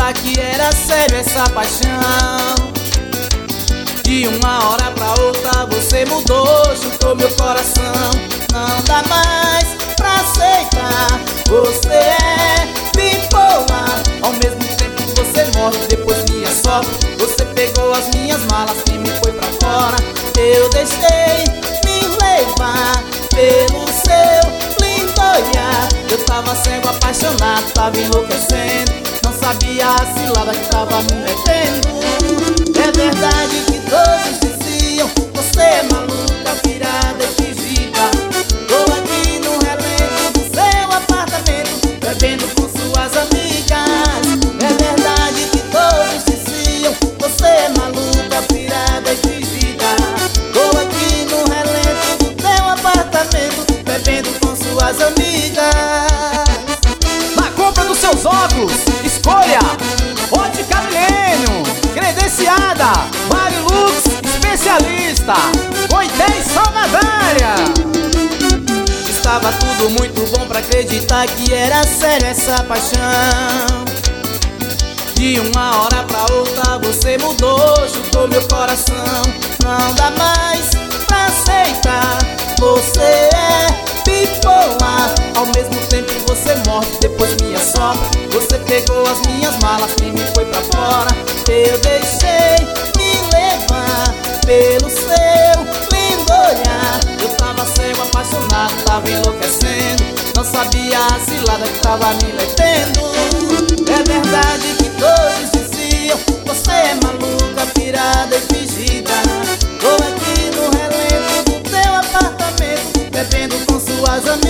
acreditar que era sério essa paixão. De uma hora pra outra você mudou, chutou meu coração. Não dá mais pra aceitar, você é bipolar. Ao mesmo tempo você morre, depois me assopra. Você pegou as minhas malas e me foi pra fora. Eu deixei me levar pelo seu lindo olhar. Eu tava cego, apaixonado, tava enlouquecendo. Não sabia a cilada que tava me metendo. É verdade que todos diziam: você é maluca, virada e fingida. Tô aqui no relento do seu apartamento, bebendo com suas amigas. É verdade que todos diziam: você é maluca, virada e fingida. Tô aqui no relento do teu apartamento, bebendo com suas amigas. Na compra dos seus óculos, escolha Ótica Milênio, credenciada Marilux Especialista, Coité Salvadória. Estava tudo muito bom pra acreditar que era sério essa paixão. De uma hora pra outra você mudou, chutou meu coração. Não dá mais pra aceitar, você é bipolar. Ao mesmo tempo você morre, depois me assopra. Você pegou as minhas malas e me foi pra fora. Eu deixei me levar pelo seu lindo olhar. Eu tava cego, apaixonado, tava enlouquecendo. Não sabia a cilada que tava me metendo. É verdade que todos diziam: você é maluca, pirada e fingida. Tô aqui no relento do teu apartamento, bebendo com suas amigas.